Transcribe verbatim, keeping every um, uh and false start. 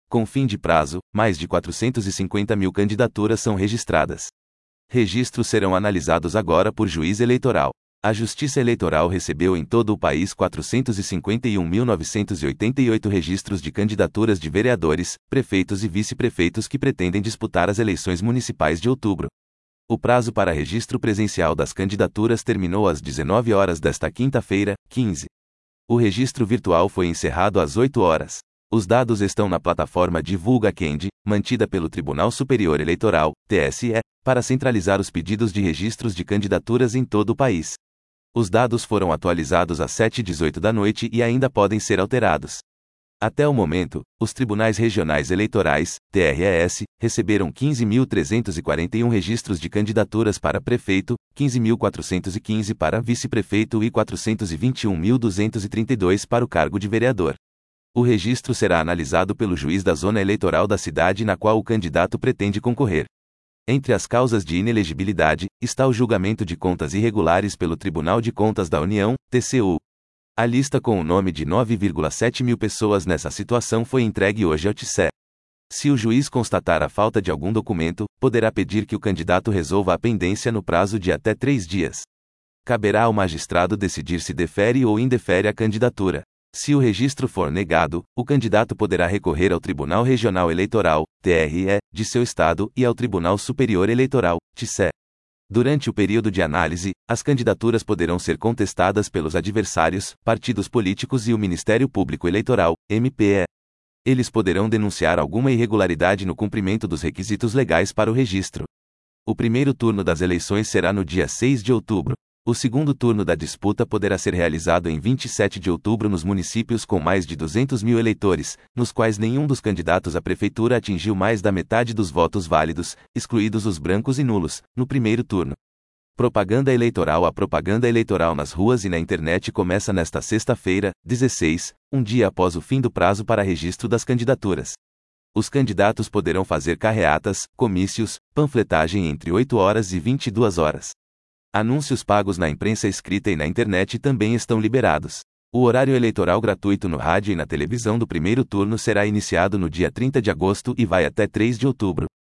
Com fim de prazo, mais de quatrocentas e cinquenta mil candidaturas são registradas. Registros serão analisados agora por juiz eleitoral. A Justiça Eleitoral recebeu em todo o país quatrocentos e cinquenta e um mil novecentos e oitenta e oito registros de candidaturas de vereadores, prefeitos e vice-prefeitos que pretendem disputar as eleições municipais de outubro. O prazo para registro presencial das candidaturas terminou às dezenove horas desta quinta-feira, quinze. O registro virtual foi encerrado às oito horas. Os dados estão na plataforma Divulga Quendi, mantida pelo Tribunal Superior Eleitoral, T S E, para centralizar os pedidos de registros de candidaturas em todo o país. Os dados foram atualizados às sete e dezoito da noite e ainda podem ser alterados. Até o momento, os Tribunais Regionais Eleitorais, T R E S, receberam quinze mil trezentos e quarenta e um registros de candidaturas para prefeito, quinze mil quatrocentos e quinze para vice-prefeito e quatrocentos e vinte e um mil duzentos e trinta e dois para o cargo de vereador. O registro será analisado pelo juiz da zona eleitoral da cidade na qual o candidato pretende concorrer. Entre as causas de inelegibilidade, está o julgamento de contas irregulares pelo Tribunal de Contas da União, T C U. A lista com o nome de nove vírgula sete mil pessoas nessa situação foi entregue hoje ao T C E. Se o juiz constatar a falta de algum documento, poderá pedir que o candidato resolva a pendência no prazo de até três dias. Caberá ao magistrado decidir se defere ou indefere a candidatura. Se o registro for negado, o candidato poderá recorrer ao Tribunal Regional Eleitoral, T R E, de seu estado e ao Tribunal Superior Eleitoral, T C E. Durante o período de análise, as candidaturas poderão ser contestadas pelos adversários, partidos políticos e o Ministério Público Eleitoral, M P E. Eles poderão denunciar alguma irregularidade no cumprimento dos requisitos legais para o registro. O primeiro turno das eleições será no dia seis de outubro. O segundo turno da disputa poderá ser realizado em vinte e sete de outubro nos municípios com mais de duzentos mil eleitores, nos quais nenhum dos candidatos à prefeitura atingiu mais da metade dos votos válidos, excluídos os brancos e nulos, no primeiro turno. Propaganda eleitoral. A propaganda eleitoral nas ruas e na internet começa nesta sexta-feira, dezesseis, um dia após o fim do prazo para registro das candidaturas. Os candidatos poderão fazer carreatas, comícios, panfletagem entre oito horas e vinte e duas horas. Anúncios pagos na imprensa escrita e na internet também estão liberados. O horário eleitoral gratuito no rádio e na televisão do primeiro turno será iniciado no dia trinta de agosto e vai até três de outubro.